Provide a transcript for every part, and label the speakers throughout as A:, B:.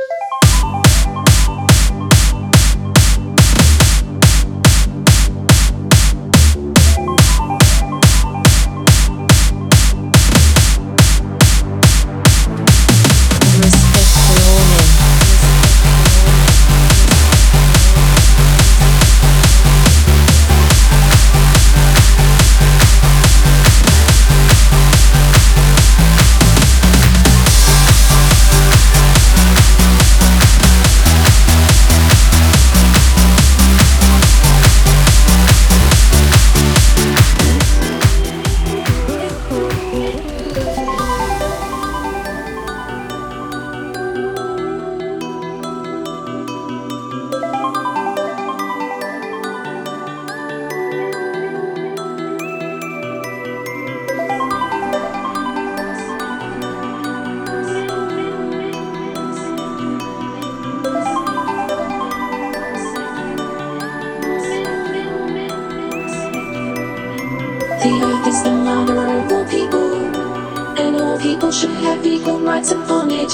A: The earth is the mother of all people, and all people should have equal rights upon it.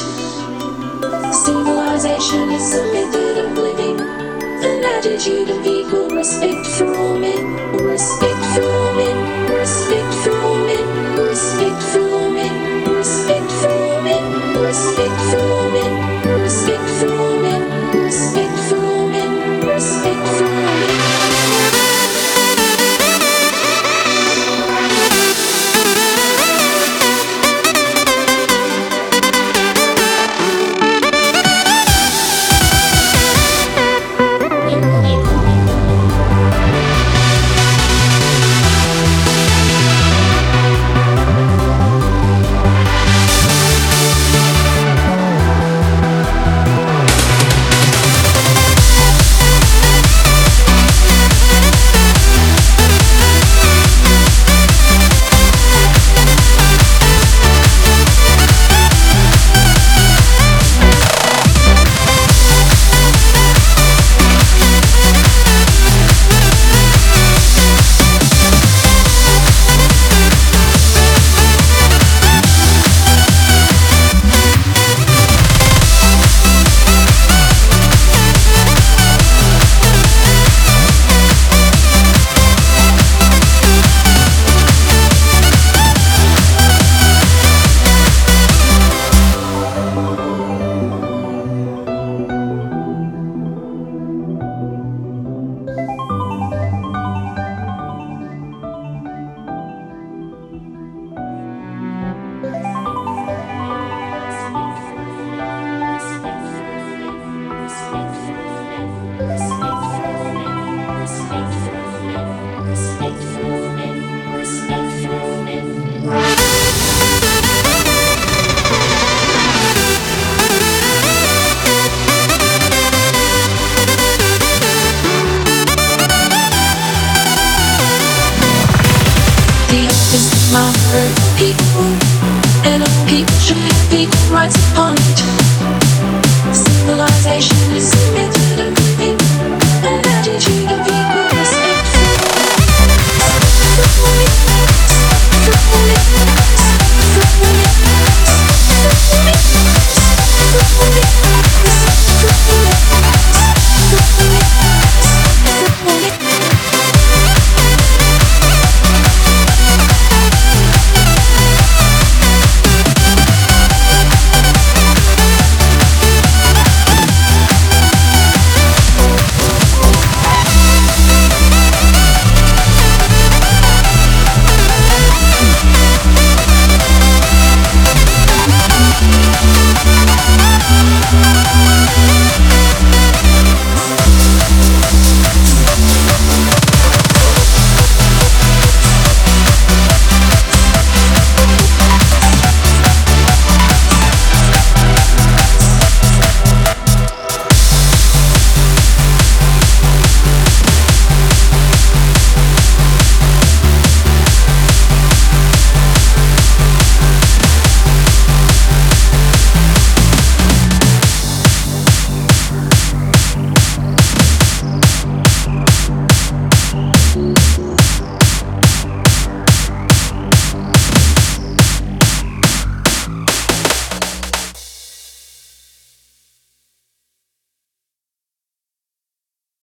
A: Civilization is a method of living, an attitude of equal respect for all men, respect for all men, respect for all men, respect for all men, respect for all men, respect for all men, respect for all men, respect for all men, respect for all men. The earth is the mother of people,